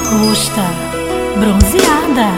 lagosta bronzeada.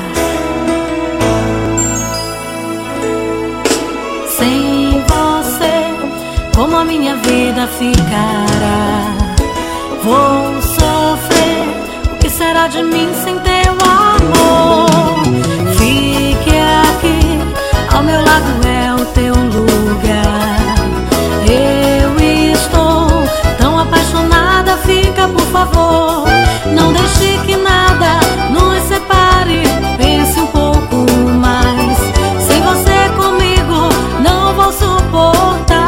Sem você, como a minha vida ficará? Vou sofrer, o que será de mim sem teu amor? Fique aqui, ao meu lado é o teu lugar. Eu estou tão apaixonada, fica por favor. Não deixe que nada nos separe, pense um pouco mais. Sem você comigo não vou suportar.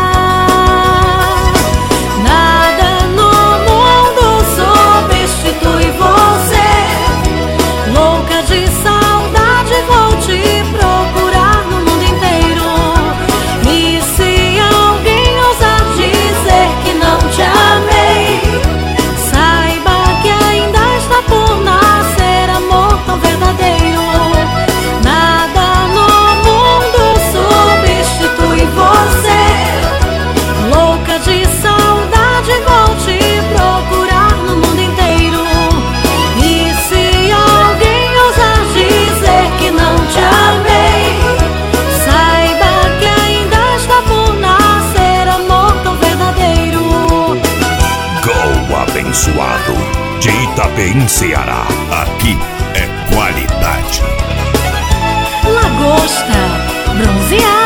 Nada no mundo substitui você. Louca de saudade vou te procurar no mundo inteiro. E se alguém ousar dizer que não te amei, saiba que ainda está por nascer amor tão verdadeiro. Nada no mundo substitui você. Louca de saudade vou te procurar no mundo inteiro. E se alguém ousar dizer que não te amei, saiba que ainda está por nascer amor tão verdadeiro. Gol abençoado de Itapeim, Ceará. Aqui é qualidade. Lagosta bronzeada.